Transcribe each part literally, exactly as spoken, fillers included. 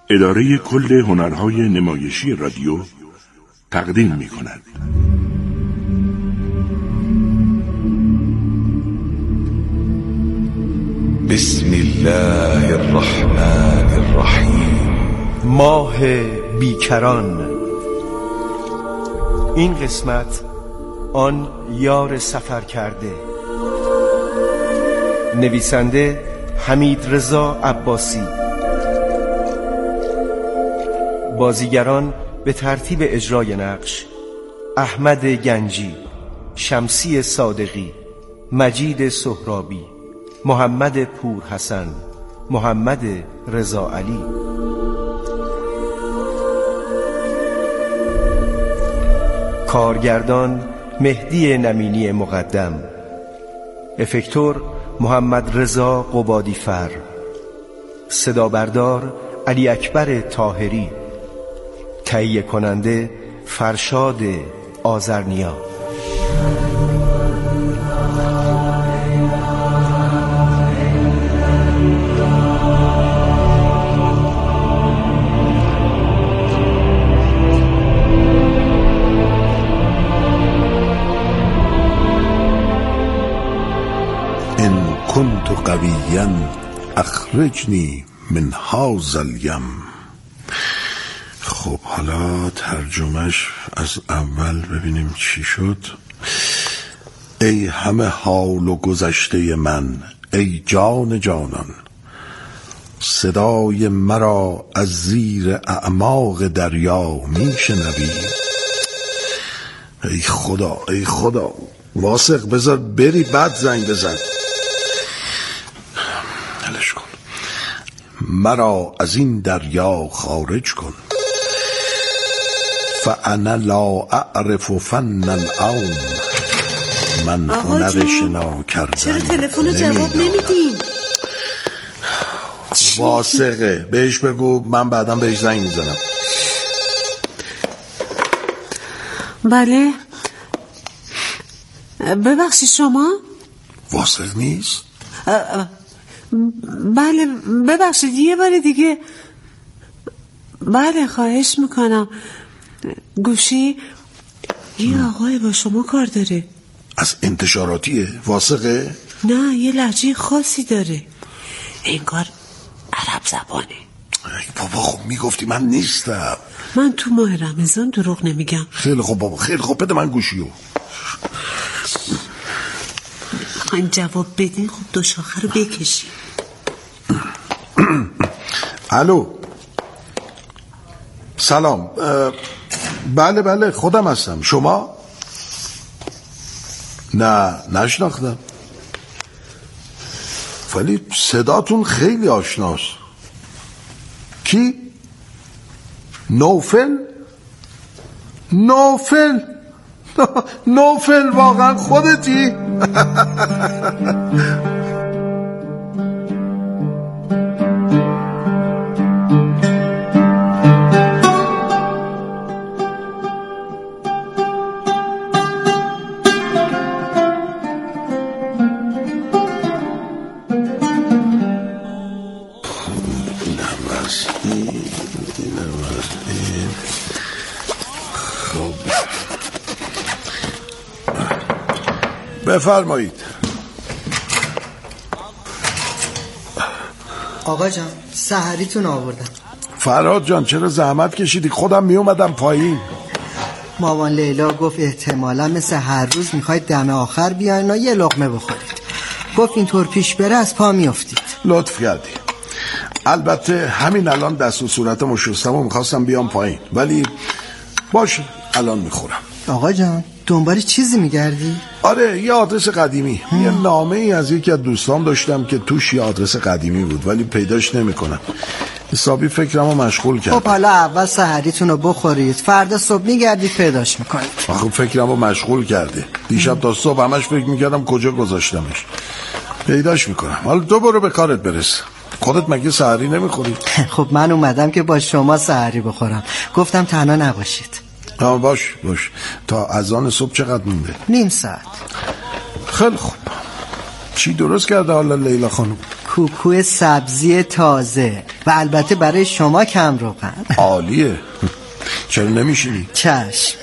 اداره کل هنرهای نمایشی رادیو تقدیم می کند. بسم الله الرحمن الرحیم. ماه بیکران. این قسمت آن یار سفر کرده. نویسنده حمیدرضا عباسی. بازیگران به ترتیب اجرای نقش: احمد گنجی، شمسی صادقی، مجید سهرابی، محمد پورحسن، محمد رضا علی. کارگردان مهدی نمینی مقدم. افکتور محمد رضا قبادیفر. صدا بردار علی اکبر طاهری. تهیه کننده فرشاد آذرنیا. ان كنت قویا اخرجنی من هذا الیم. خب حالا ترجمهش از اول ببینیم چی شد. ای همه حال و گذشته من، ای جان جانان، صدای مرا از زیر اعماق دریا میشنوی؟ ای خدا ای خدا، واسق بذار بری بعد زنگ بزن. هلش کن، مرا از این دریا خارج کن. فانا لا اعرف فن العوم. من هنر شنا کردن. چرا تلفن جواب نمیدین؟ واسقه بهش بگو من بعدم بهش زنگ میزنم. بله ببخشید شما؟ واسق نیست؟ بله ببخشید یه بار دیگه. بله خواهش میکنم. گوشی یه آقای با شما کار داره. از انتشاراتیه؟ واسقه؟ نه یه لهجه خاصی داره، انگار عرب زبانه. ای بابا خب میگفتی من نیستم. من تو ماه رمضان دروغ نمیگم. خیلی خوب بابا خیلی خوب، بده من گوشیو. خواهیم جواب بدین خب دو شاخه رو بکشیم. الو سلام. بله بله خودم هستم. شما؟ نه نشناختم، ولی صداتون خیلی آشناست. کی؟ نوفل؟ نوفل نوفل واقعا خودتی؟ بفرمایید. آقا جان سحریتون آوردم. فرهاد جان چرا زحمت کشیدی؟ خودم می اومدم پایین. مامان لیلا گفت احتمالا مثل هر روز میخواید دم آخر بیاین و یه لقمه بخورید. گفت اینطور پیش بره از پا میافتید. لطف کردی. البته همین الان دست و صورتمو شستم و میخواستم بیام پایین، ولی باشه الان میخورم. آقا جان دنبال چیزی میگردی؟ آره یه آدرس قدیمی. هم. یه نامه ای از یکی از دوستام داشتم که توش یه آدرس قدیمی بود، ولی پیداش نمیکنم. حسابی فکرمو مشغول کرد. خب حالا اول سحریتون رو بخورید، فردا صبح میگردید پیداش میکنید. خب فکرمو مشغول کرده. دیشب تا صبح همش فکر میکردم کجا گذاشتمش. پیداش میکنم. حالا تو برو به کارت برس. خودت مگه سحری نمیخوری؟ خب من اومدم که با شما سحری بخورم، گفتم تنها نباشید. آه باش باش. تا اذان صبح چقدر مونده؟ نیم ساعت. خیلی خوب. چی درست کرده حالا لیلا خانم؟ کوکو سبزی تازه، و البته برای شما کم روغن. عالیه. چرا نمیشینی؟ چشم.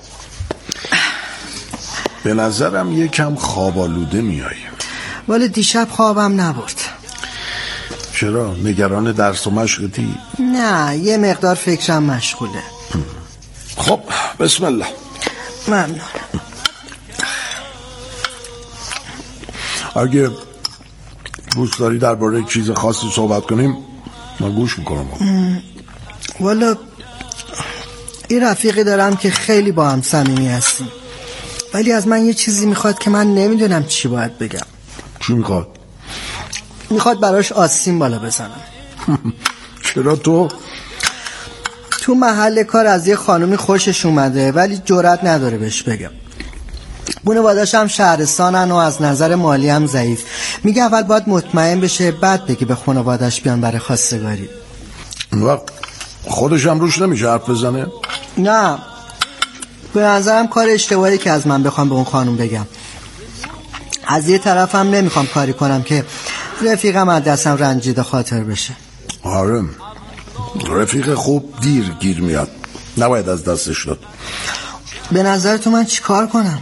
به نظرم یکم خواب آلوده میایی. ولی دیشب خوابم نبرد. چرا؟ نگران درس و مشقتی؟ نه، یه مقدار فکرم مشغوله. خب بسم الله. ممنون. اگه دوست داری درباره چیز خاصی صحبت کنیم من گوش میکنم. والا این رفیقی دارم که خیلی با هم صمیمی هستیم، ولی از من یه چیزی میخواد که من نمیدونم چی باید بگم. چی میخواد؟ میخواد براش آستین بالا بزنم. چرا؟ تو تو محل کار از یه خانومی خوشش اومده ولی جرئت نداره بهش بگم. خانواده‌اش هم شهرستانن و از نظر مالی هم ضعیف. میگه اول باید مطمئن بشه بعد بگه به خانواده‌اش بیان برای خواستگاری. وقت خودش هم روش نمیشه حرف بزنه؟ نه، به نظرم کار اشتباهی که از من بخوام به اون خانوم بگم. از یه طرف هم نمیخوام کاری کنم که رفیقم از دستم رنجیده خاطر بشه. آره، رفیق خوب دیر گیر میاد، نباید از دستش داد. به نظر تو من چی کار کنم؟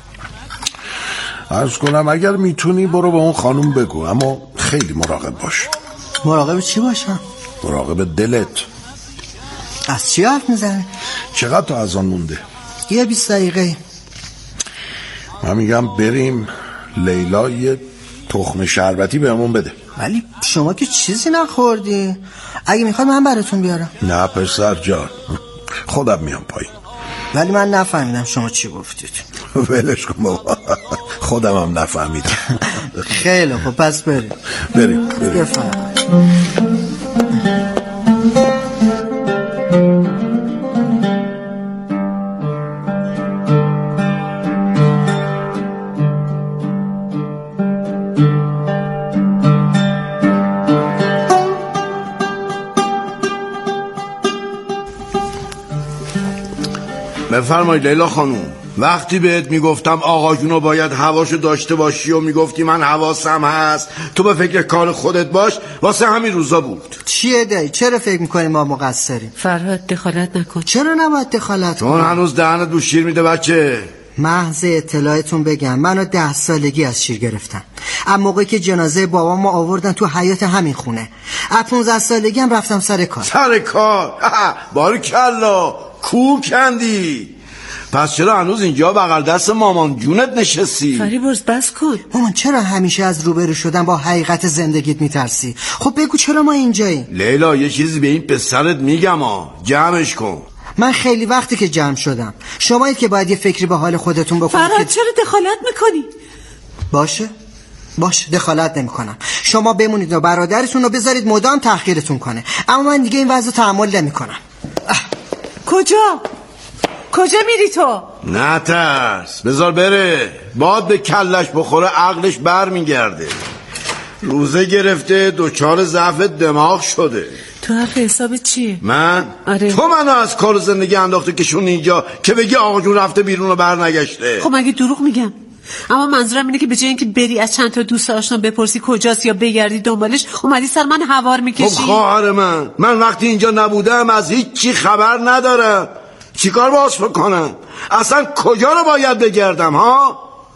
عرض کنم اگر میتونی برو به اون خانوم بگو، اما خیلی مراقب باش. مراقب چی باشم؟ مراقب دلت. از چی حرف میزنی؟ چقدر تا از آن مونده؟ یه بیست دقیقه. من میگم بریم لیلا یه تخم شربتی بهمون بده. ولی شما که چیزی نخوردی. اگه میخوای من براتون بیارم. نه پسر جان، خودم میام پایین. ولی من نفهمیدم شما چی گفتید. ولش کن بابا، خودم هم نفهمیدم. خیلی خب پس بریم بریم بریم. بفرمایید لیلا خانوم. وقتی بهت میگفتم آقا جونو باید حواشو داشته باشی و میگفتی من حواسم هست، تو به فکر کار خودت باش، واسه همین روزا بود. چیه دایی؟ چرا فکر میکنی ما مقصریم؟ فرهاد دخالت نکن. چرا نباید دخالت کنم؟ چون هنوز دهنت بو شیر میده بچه. محض اطلاعتون بگم منو ده سالگی از شیر گرفتن. اما موقعی که جنازه بابامو آوردن تو حیاط همین خونه، از پونزده سالگی هم رفتم سر کار. سر کار؟ باریکلا، کو کندی. پس چرا هنوز اینجا بغل دست مامان جونت نشستی؟ فریبرز بس کن. مامان چرا همیشه از روبرو شدن با حقیقت زندگیت میترسی؟ خب بگو چرا ما اینجاییم؟ لیلا یه چیزی به این پسرت میگم ها، جمعش کن. من خیلی وقتی که جمع شدم. شمایید که باید یه فکری به حال خودتون بکنید. فرهاد که... چرا دخالت میکنی؟ باشه باشه دخالت نمی کنم. شما بمونید و برادرتون رو بذارید مدام تحقیرتون کنه، اما من دیگه این وضع تحمل نمی کنم. کجا؟ کجا میری تو؟ نه ترس، بذار بره. باد به کلش بخوره عقلش بر میگرده. روزه گرفته دوچار ضعف دماغ شده. تو حرف حساب چیه؟ من؟ آره. تو منو از کار زندگی انداخته که شون اینجا که بگی آقا جون رفته بیرون و بر نگشته. خب مگه دروغ میگم؟ اما منظورم اینه که به جای اینکه بری از چند تا دوست آشنا بپرسی کجاست یا بگردی دنبالش، اومدی سر من هوار میکشی. خب خواهر من، من وقتی اینجا نبودم از هیچ چی خبر ندارم. چیکار باش بکنم؟ اصلا کجا رو باید بگردم ها؟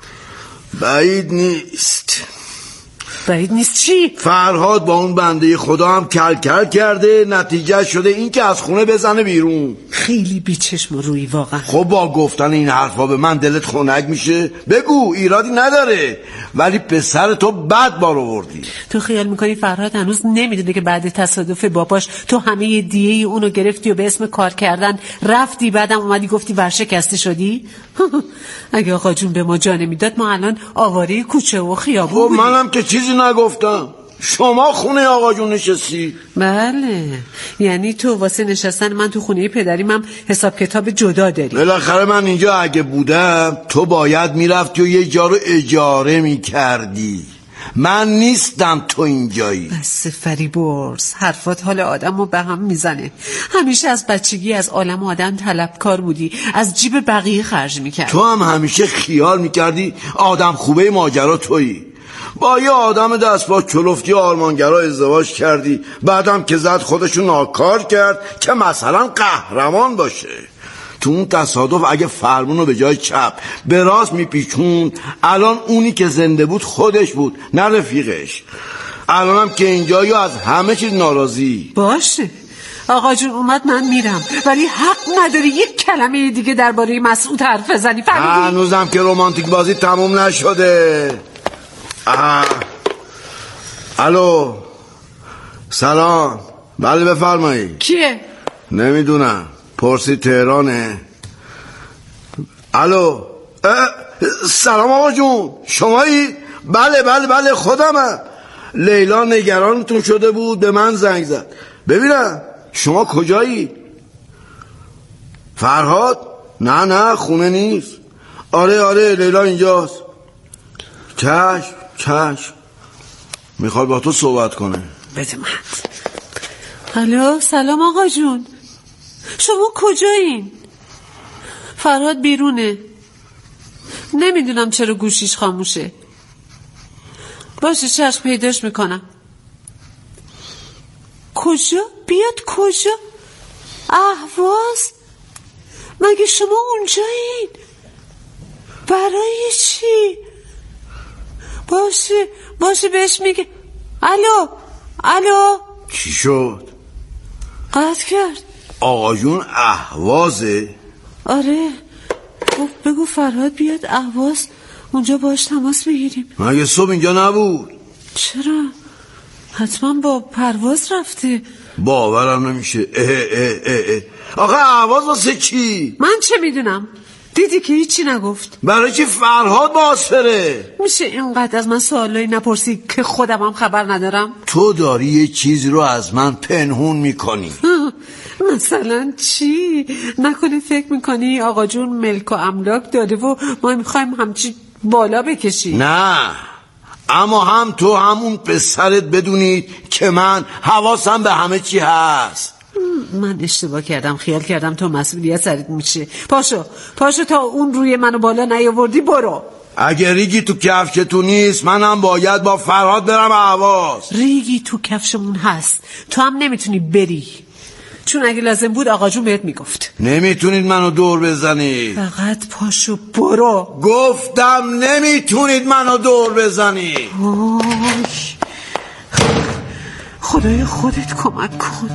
بعید نیست. بعید نیست چی؟ فرهاد با اون بنده خدا هم کل کل کرده، نتیجه شده این که از خونه بزنه بیرون. خیلی بیچشم و روی واقعا. خب با گفتن این حرفا به من دلت خنک میشه؟ بگو، ایرادی نداره، ولی پسر تو بد بار آوردی. تو خیال میکنی فرهاد هنوز نمیدونه که بعد تصادف باباش تو همه دیه ای اونو گرفتی و به اسم کار کردن رفتی، بعدم اومدی گفتی ورشکسته شدی؟ اگه آقا جون به ما جا نمیداد ما الان آواره کوچه و خیابون خب بودیم. منم که چیزی نگفتم، شما خونه آقا جون نشستی. بله، یعنی تو واسه نشستن من تو خونه پدریم هم حساب کتاب جدا داری. بالاخره من اینجا اگه بودم تو باید میرفتی و یه جا رو اجاره میکردی. من نیستم تو اینجایی. بس فریبرز، حرفات حال آدم رو به هم میزنه. همیشه از بچگی از عالم آدم طلبکار بودی، از جیب بقیه خرج میکردی. تو هم همیشه خیال میکردی آدم خوبه ماجرا تویی. با یه آدم دست با کلفتی آلمانگرا ازدواج کردی، بعدم که زد خودشو ناکار کرد که مثلا قهرمان باشه. تو اون تصادف اگه فرمونو به جای چپ به راست میپیچون، الان اونی که زنده بود خودش بود نه رفیقش. الانم که اینجا یا از همه چیز ناراضی. باشه آقا جون اومد، من میرم، ولی حق نداری یک کلمه دیگه درباره مسعود حرف بزنی. فهمیدی؟ هنوزم که رومانتیک بازی تموم نشده. آه. الو سلام. بله بفرمایید. کیه؟ نمیدونم، پرسی تهرانه. الو سلام آقا جون، شمایی؟ بله بله بله خودمم. لیلا نگرانتون شده بود به من زنگ زد. ببینم شما کجایی؟ فرهاد؟ نه نه خونه نیست. آره آره لیلا اینجاست. چشم چشم، میخواد با تو صحبت کنه. بده من. الو سلام آقا جون، شما کجایین؟ فرهاد بیرونه، نمیدونم چرا گوشیش خاموشه. باشه چشم پیداش میکنم. کجا؟ بیاد کجا؟ اهواز؟ مگه شما اونجایین؟ برای چی؟ باشه باشه بهش میگه. الو الو چی شد؟ قطع کرد. آقا جون اهوازه؟ آره بگو, بگو فرهاد بیاد اهواز، اونجا باش تماس بگیریم. مگه صبح اینجا نبود؟ چرا؟ حتما با پرواز رفته. باورم نمیشه. اه اه اه اه. آخه اهواز واسه چی؟ من چه میدونم، دیدی که هیچی نگفت. برای چی فرهاد باسفره؟ میشه اینقدر از من سوالایی نپرسی که خودم هم خبر ندارم؟ تو داری یه چیزی رو از من پنهون میکنی. مثلا چی؟ نکنی فکر میکنی آقا جون ملک و املاک داده و ما میخوایم همچی بالا بکشی؟ نه، اما هم تو همون پسرت بدونید که من حواسم به همه چی هست. من اشتباه کردم، خیال کردم تو مسئولیت سرت میشه. پاشو پاشو تا اون روی منو بالا نیاوردی برو. اگه ریگی تو کفشتون نیست منم باید با فرهاد برم اهواز. ریگی تو کفشمون هست، تو هم نمیتونی بری، چون اگه لازم بود آقا جون بهت میگفت. نمیتونید منو دور بزنید. فقط پاشو برو. گفتم نمیتونید منو دور بزنید. آی خدای خودت کمک کن.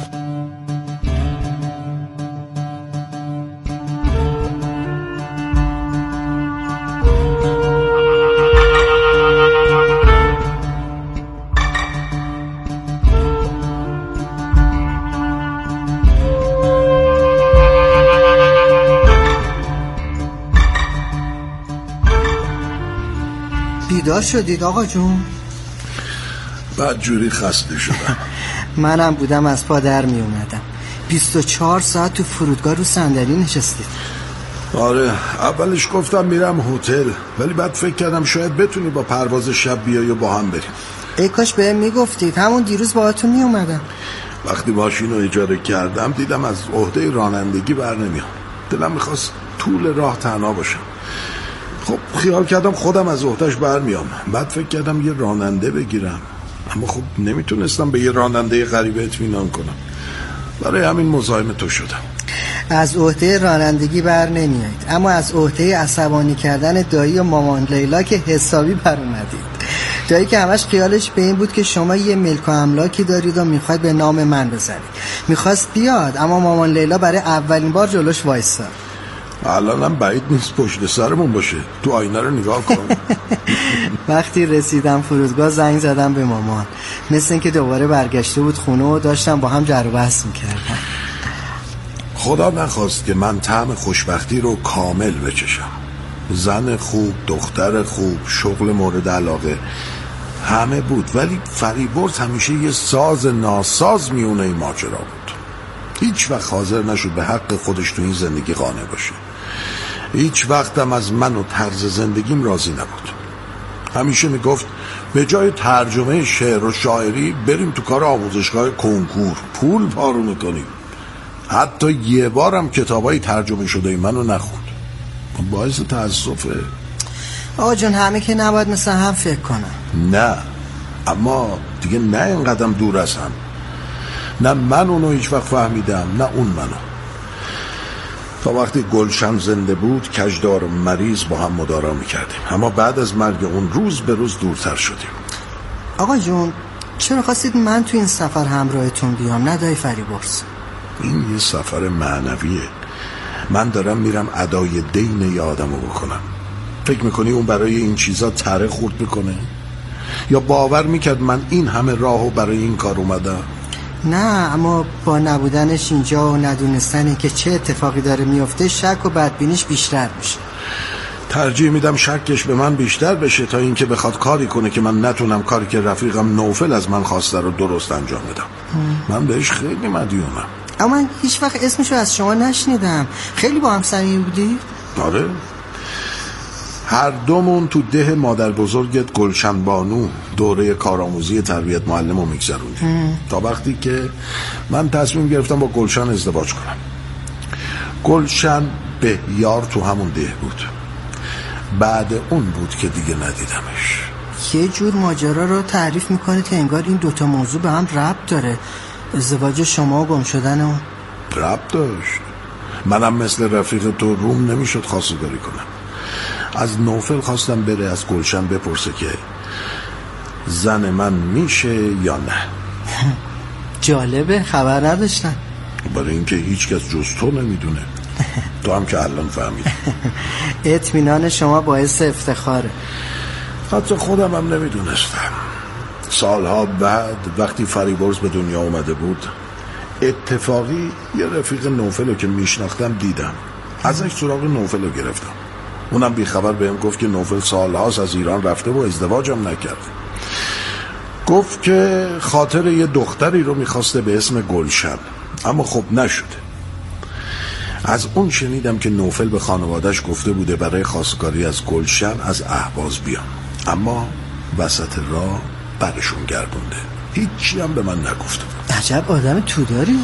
بیدار شدید آقا جون؟ بدجوری خسته شدم. منم بودم از پا در می اومدم. بیست و چهار ساعت تو فرودگاه رو صندلی نشستید. آره اولش گفتم میرم هتل، ولی بعد فکر کردم شاید بتونی با پرواز شب بیای و با هم بریم. ای کاش بهم میگفتید، همون دیروز باهاتون می اومدم. وقتی ماشین رو اجاره کردم دیدم از عهده رانندگی بر نمیام. دلم میخواست طول راه تنها باشم. خب خیال کردم خودم از عهدهش برمیام. بعد فکر کردم یه راننده بگیرم، اما خب نمیتونستم به یه راننده غریبه اطمینان کنم. برای همین مزاحم تو شدم. از عهده رانندگی بر نمیایید، اما از عهده عصبانی کردن دایی و مامان لیلا که حسابی بر اومدید. دایی که همش خیالش به این بود که شما یه ملک و املاکی دارید و میخواید به نام من بذارید. میخواست بیاد، اما مامان لیلا برای اولین بار جلوش وایساد. الانم بعید نیست پشت سرمون باشه. تو آینه رو نگاه کن. وقتی رسیدم فرودگاه زنگ زدم به مامان، مثل اینکه دوباره برگشته بود خونه و داشتم با هم جر و بحث میکردم. خدا نخواست که من طعم خوشبختی رو کامل بچشم. زن خوب، دختر خوب، شغل مورد علاقه، همه بود، ولی فریبرز همیشه یه ساز ناساز میونه این ماجرا بود. هیچ وقت حاضر نشد به حق خودش تو این زندگی قانع باشه. هیچ وقتم از من و طرز زندگیم راضی نبود. همیشه میگفت به جای ترجمه شعر و شاعری بریم تو کار آموزشگاه کنکور، پول پارو میکنیم. حتی یه بارم کتابای ترجمه شده منو نخوند. باعث تأسفه. آقا جون همه که نباید مثل هم فکر کنم. نه اما دیگه نه اینقدرم دور از هم. نه من اونو هیچ وقت فهمیدم نه اون منو. تا وقتی گلشن زنده بود کجدار و مریض با هم مدارا میکردیم، اما بعد از مرگ اون روز به روز دورتر شدیم. آقا جون چرا خواستید من تو این سفر همراهتون بیام نه دایی فریبرز؟ این یه سفر معنویه. من دارم میرم ادای دین یه آدمو بکنم. فکر میکنی اون برای این چیزا تره خورد میکنه؟ یا باور میکرد من این همه راهو برای این کار اومدم؟ نه اما با نبودنش اینجا و ندونستن که چه اتفاقی داره میفته شک و بدبینیش بیشتر میشه. ترجیح میدم شکش به من بیشتر بشه تا اینکه بخواد کاری کنه که من نتونم کاری که رفیقم نوفل از من خواسته رو درست انجام بدم. من بهش خیلی مدیونم. اما من هیچ وقت اسمشو از شما نشنیدم. خیلی با هم صمیمی بودی؟ آره، هر دومون تو ده مادر بزرگت گلشن بانو دوره کارآموزی تربیت معلم رو میگذروندیم تا وقتی که من تصمیم گرفتم با گلشن ازدواج کنم. گلشن به یار تو همون ده بود. بعد اون بود که دیگه ندیدمش. یه جور ماجرا رو تعریف میکنه که انگار این دوتا موضوع به هم ربط داره. ازدواج شما و گم شدن اون ربط داشت. منم مثل رفیق تو روم نمیشد خواستگاری کنم. از نوفل خواستم بره از گلشن بپرسه که زن من میشه یا نه. جالبه، خبر نداشتم. برای اینکه هیچ کس جز تو نمیدونه. تو هم که الان فهمیدی. اطمینان شما باعث افتخاره. حتی خودم هم نمیدونستم. سالها بعد وقتی فریبرز به دنیا اومده بود اتفاقی یه رفیق نوفل رو که میشناختم دیدم. ازش سراغ نوفل رو گرفتم. اونم بیخبر بهم گفت که نوفل سالهاست از ایران رفته و ازدواجم نکرده. گفت که خاطر یه دختری رو میخواسته به اسم گلشن، اما خب نشده. از اون شنیدم که نوفل به خانوادش گفته بوده برای خواستگاری از گلشن از اهواز بیان، اما وسط راه برشون گردونده. هیچی هم به من نگفته. عجب آدم توداری.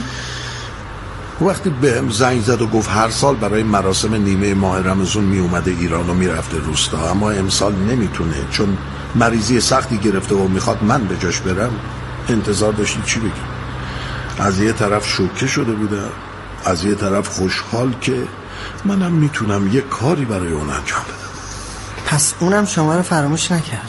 وقتی بهم زنگ زد و گفت هر سال برای مراسم نیمه ماه رمضان می اومده ایران و می رفته روستا، اما امسال نمیتونه چون مریضی سختی گرفته و میخواد من به جاش برم، انتظار داشتی چی بگم؟ از یه طرف شوکه شده بودم، از یه طرف خوشحال که منم میتونم یه کاری برای اون انجام بدم. پس اونم شما رو فراموش نکرده.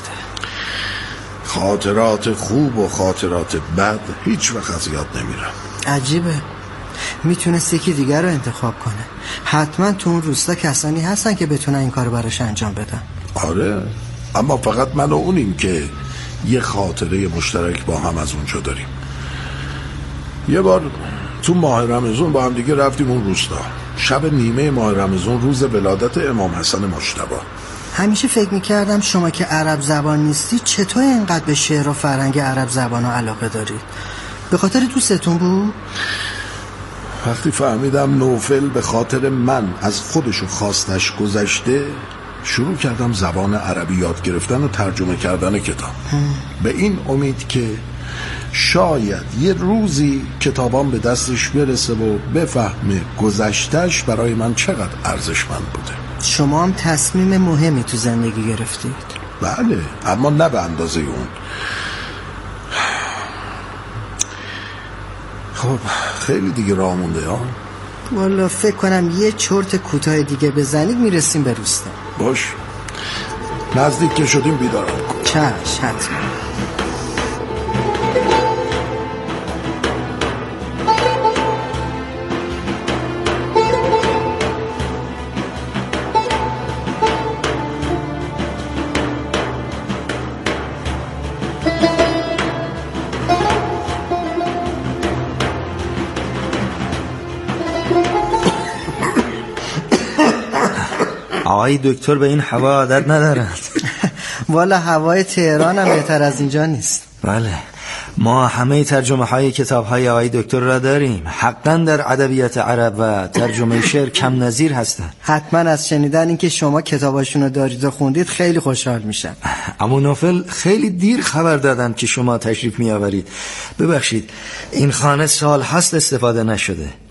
خاطرات خوب و خاطرات بد هیچ وقت از یاد نمیرم. عجیبه، میتونست یکی دیگر رو انتخاب کنه. حتما تو اون روستا کسانی هستن که بتونن این کار براش انجام بدن. آره، اما فقط من و اونیم که یه خاطره مشترک با هم از اونجا داریم. یه بار تو ماه رمضان با هم دیگه رفتیم اون روستا. شب نیمه ماه رمضان، روز ولادت امام حسن مجتبی. همیشه فکر میکردم شما که عرب زبان نیستی چطور اینقدر به شعر و فرهنگ عرب زبان ها علاقه دارید؟ به خاطر دوستتون بود؟ وقتی فهمیدم نوفل به خاطر من از خودشو خواستش گذشته، شروع کردم زبان عربی یاد گرفتن و ترجمه کردن کتاب. به این امید که شاید یه روزی کتابام به دستش برسه و بفهمه گذشتش برای من چقدر ارزشمند بوده. شما هم تصمیم مهمی تو زندگی گرفتید. بله، اما نه به اندازه اون. خب خیلی دیگه راه مونده ها. والا فکر کنم یه چرت کوتاه دیگه بزنید میرسیم به روستا. باش، نزدیک که شدیم بیدارم کن. چش، حتما. آقای دکتر به این هوا عادت ندارند. والا هوای تهران هم بهتر از اینجا نیست. بله، ما همه ترجمه های کتاب های آقای دکتر را داریم. حقا در ادبیات عرب و ترجمه شعر کم نظیر هستند. حتما از شنیدن اینکه شما کتاباشون رو دارید و خوندید خیلی خوشحال میشم. اما نوفل خیلی دیر خبر دادند که شما تشریف می آورید. ببخشید، این خانه سال هست استفاده نشده.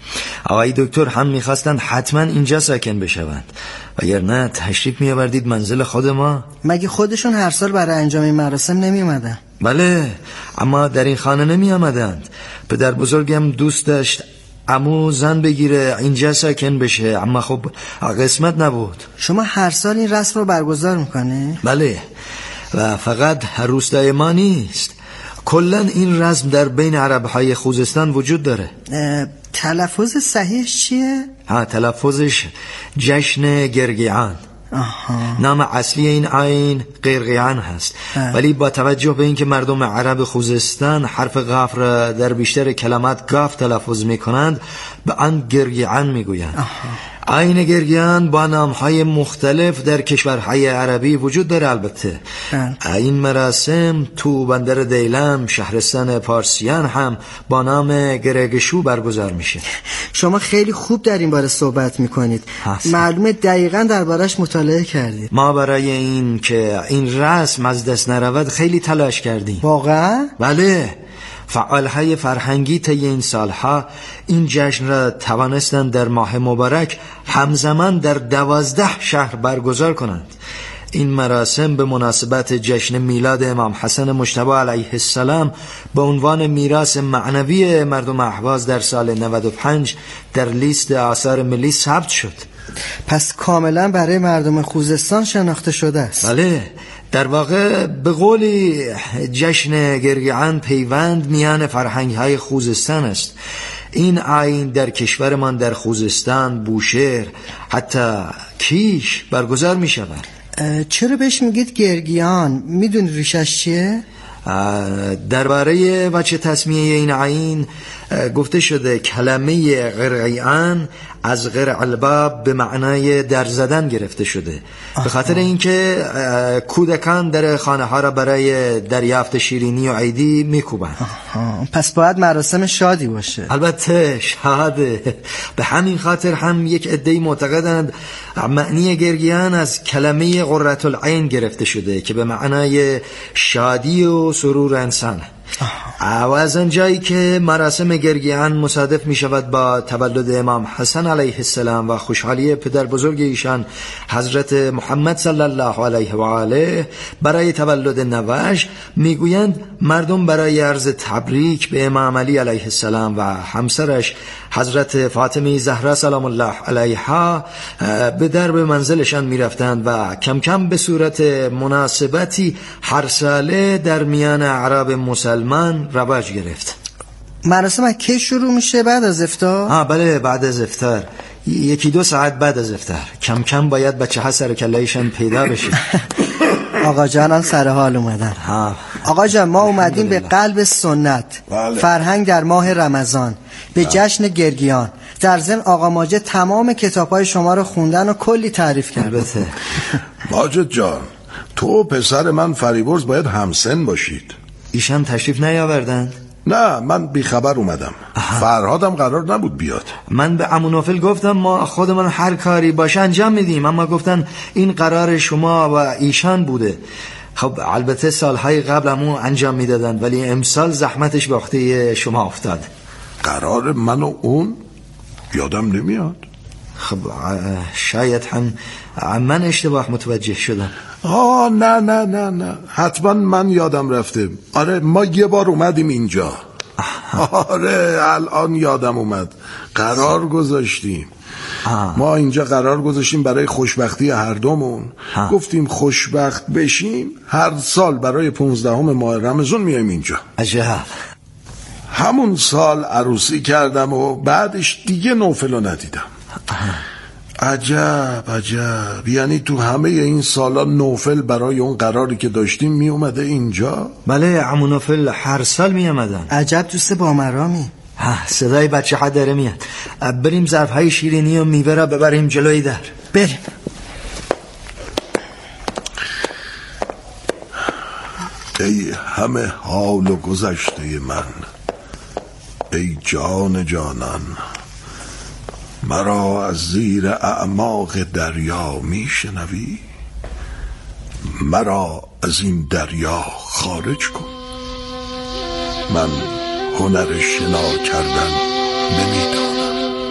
آقای دکتر هم میخواستند حتما اینجا ساکن بشوند، وگرنه تشریف میآوردید منزل خود ما. مگه خودشون هر سال برای انجام این مراسم نمی اومدن؟ بله، اما در این خانه نمی آمدند. پدر بزرگم دوست داشت عمو زن بگیره اینجا ساکن بشه، اما خب قسمت نبود. شما هر سال این رسم رو برگزار میکنه؟ بله، و فقط روستای ما نیست، کلا این رسم در بین عربهای خوزستان وجود داره. تلفظ صحیحش چیه؟ ها، تلفظش جشن گرگیان. آها. نام اصلی این آیین قرقیان هست، اه. ولی با توجه به اینکه مردم عرب خوزستان حرف قاف را در بیشتر کلمات قاف تلفظ می کنند، به آن گرگیان می گویند. آیین گرگیان با نامهای مختلف در کشورهای عربی وجود داره. البته اه. این مراسم تو بندر دیلم شهرستان پارسیان هم با نام گرگشو برگزار میشه. شما خیلی خوب در این باره صحبت میکنید، معلومه دقیقاً دربارش مطالعه کردید. ما برای این که این رسم از دست نرود خیلی تلاش کردیم. واقعا؟ بله، فعالهای فرهنگی طی این سالها این جشن را توانستند در ماه مبارک همزمان در دوازده شهر برگزار کنند. این مراسم به مناسبت جشن میلاد امام حسن مجتبی علیه السلام به عنوان میراث معنوی مردم اهواز در سال نود و پنج در لیست آثار ملی ثبت شد. پس کاملا برای مردم خوزستان شناخته شده است. بله، در واقع به قولی جشن گرگیان پیوند میان فرهنگ‌های خوزستان است. این آیین در کشورمان در خوزستان، بوشهر، حتی کیش برگزار می شود. چرا بهش میگید گرگیان؟ میدونی ریشش چیه؟ درباره وجه تسمیه این آیین گفته شده کلمه غرعیان از غرع الباب به معنای در زدن گرفته شده. به خاطر اینکه کودکان در خانه ها را برای دریافت شیرینی و عیدی میکوبند. پس باید مراسم شادی باشه. البته شاده. به همین خاطر هم یک عده‌ای معتقدند معنی گرگیان از کلمه قرة العین گرفته شده که به معنای شادی و سرور انسان. و از آنجایی که مراسم گرگیان مصادف می شود با تولد امام حسن علیه السلام و خوشحالی پدر بزرگ ایشان حضرت محمد صلی الله علیه و آله برای تولد نوش، می گویند مردم برای عرض تبریک به امام علی علیه السلام و همسرش حضرت فاطمه زهرا سلام الله علیها به درب منزلشان می رفتند و کم کم به صورت مناسبتی هر ساله در میان عرب مسلمان رواج گرفت. مراسم از کی شروع میشه؟ بعد از افطار؟ ها بله، بعد از افطار، یکی دو ساعت بعد از افطار. کم کم باید بچه ها سر کله‌شان پیدا بشه. آقا جانم سر حال اومدن. ها. آقا جان، ما اومدیم به قلب سنت، بله. فرهنگ در ماه رمضان، به جشن گرگیان. در ضمن آقا ماجد تمام کتاب‌های شما رو خوندن و کلی تعریف کرد. البته. ماجد جان، تو و پسر من فریبرز باید همسن باشید. ایشان تشریف نیاوردند؟ نه، من بیخبر اومدم. فرهادم قرار نبود بیاد. من به عمو نوفل گفتم ما خودمان هر کاری باشه انجام میدیم، اما گفتن این قرار شما و ایشان بوده. خب البته سالهای قبل همون انجام میدادن، ولی امسال زحمتش به عهده شما افتاد. قرار من و اون یادم نمیاد. خب شاید هم من اشتباه متوجه شدم. آه نه نه نه نه حتما من یادم رفته. آره، ما یه بار اومدیم اینجا. آره الان یادم اومد. قرار گذاشتیم. آه. ما اینجا قرار گذاشتیم برای خوشبختی هر دومون. آه. گفتیم خوشبخت بشیم هر سال برای پونزدهم ماه رمضان میایم اینجا. عجب. همون سال عروسی کردم و بعدش دیگه نوفلو ندیدم. عجب عجب، یعنی تو همه این سالا نوفل برای اون قراری که داشتیم می اومده اینجا؟ بله، عمو نوفل هر سال می اومدن. عجب دوست با مرامی. صدای بچه ها داره میاد. بریم ظرف های شیرینی و میوه را ببریم جلوی در. بریم. ای همه حال و گذشته من، ای جان جانان، مرا از زیر اعماق دریا میشنوی؟ مرا از این دریا خارج کن. من هنر شنا کردن نمیدانم.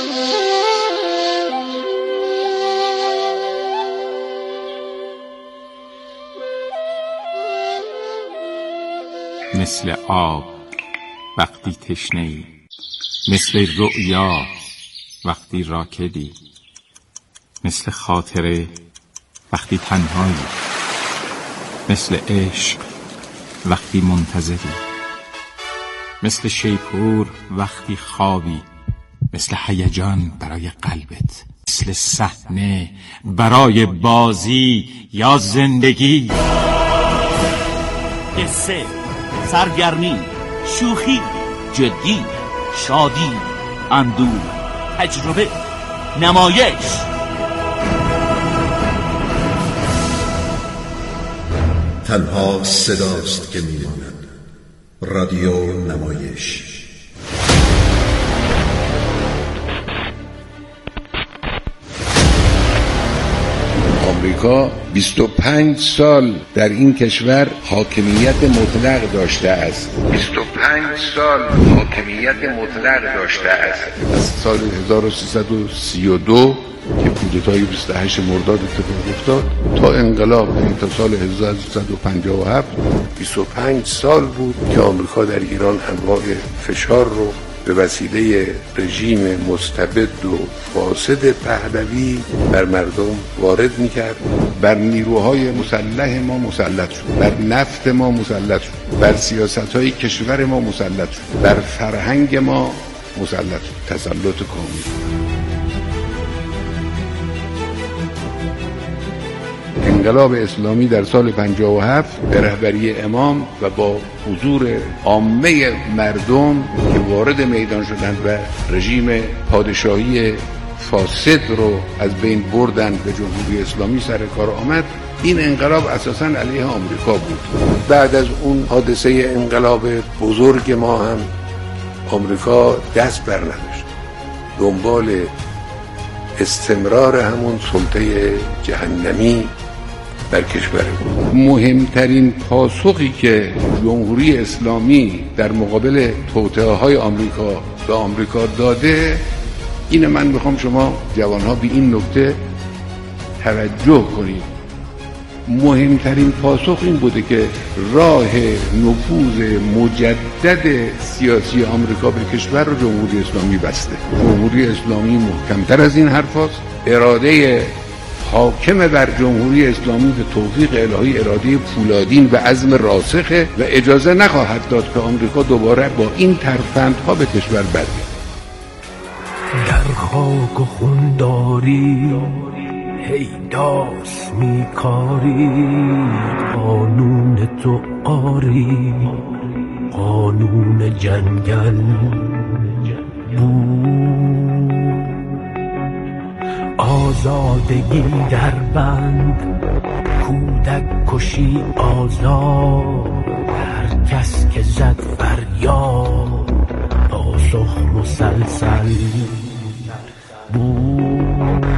مثل آب وقتی تشنه‌ای، مثل رؤیا وقتی راکدی، مثل خاطره وقتی تنهایی، مثل عشق وقتی منتظری، مثل شیپور وقتی خوابی، مثل هیجان برای قلبت، مثل صحنه برای بازی یا زندگی. قصه، سرگرمی، شوخی، جدی، شادی، اندوه، تجربه، نمایش. تنها صداست که میماند. رادیو نمایش. آمریکا بیست و پنج سال در این کشور حاکمیت مطلق داشته است. بیست و پنج سال حاکمیت مطلق داشته است. از سال هزار و سیصد و سی و دو که کودتای بیست و هشت مرداد اتفاق افتاد تا انقلاب، یعنی تا سال هزار و سیصد و پنجاه و هفت، بیست و پنج سال بود که آمریکا در ایران انواع فشار رو به وسیله رژیم مستبد و فاسد پهلوی بر مردم وارد میکرد. بر نیروهای مسلح ما مسلط شد، بر نفت ما مسلط شد، بر سیاستهای کشور ما مسلط شد، بر فرهنگ ما مسلط شد. تسلط کامل. انقلاب اسلامی در سال پنجاه و هفت به رهبری امام و با حضور عامه مردم که وارد میدان شدند و رژیم پادشاهی فاسد رو از بین بردن به جمهوری اسلامی سر کار آمد. این انقلاب اساساً علیه آمریکا بود. بعد از اون حادثه انقلاب بزرگ ما هم آمریکا دست بر نداشت، دنبال استمرار همون سلطه جهنمی در کشور بود. مهمترین پاسخی که جمهوری اسلامی در مقابل توطئه‌های آمریکا به آمریکا داده اینه. من میخوام شما جوانها به این نکته توجه کنید. مهمترین پاسخ این بوده که راه نفوذ مجدد سیاسی آمریکا به کشور رو جمهوری اسلامی بسته. جمهوری اسلامی محکمتر از این حرف هست. اراده حاکم بر جمهوری اسلامی به توفیق الهی اراده فولادین و عزم راسخه و اجازه نخواهد داد که آمریکا دوباره با این ترفندها به کشور برگرده. در خاک و خون داری هیداس میکاری، قانون تو آری قانون جنگل بود. آزادگی در بند، کودک کشی آزاد، هر کس که زد فریاد پاسخ مسلسل بود.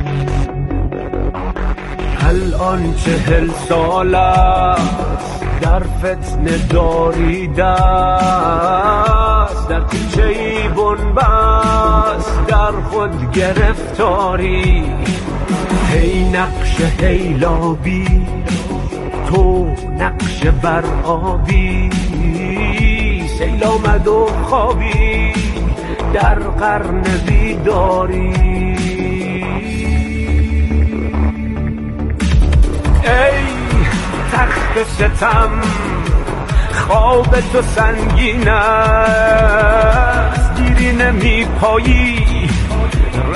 الان چهل سال است در فتنه داریده است، در پیچه بنبست در خود گرفتاری. هی نقش هیلابی تو نقش بر آبی، سیل آمد و خوابی در قرن بیداری. ای تخت ستم خواب تو سنگین است، گیری نمی پایی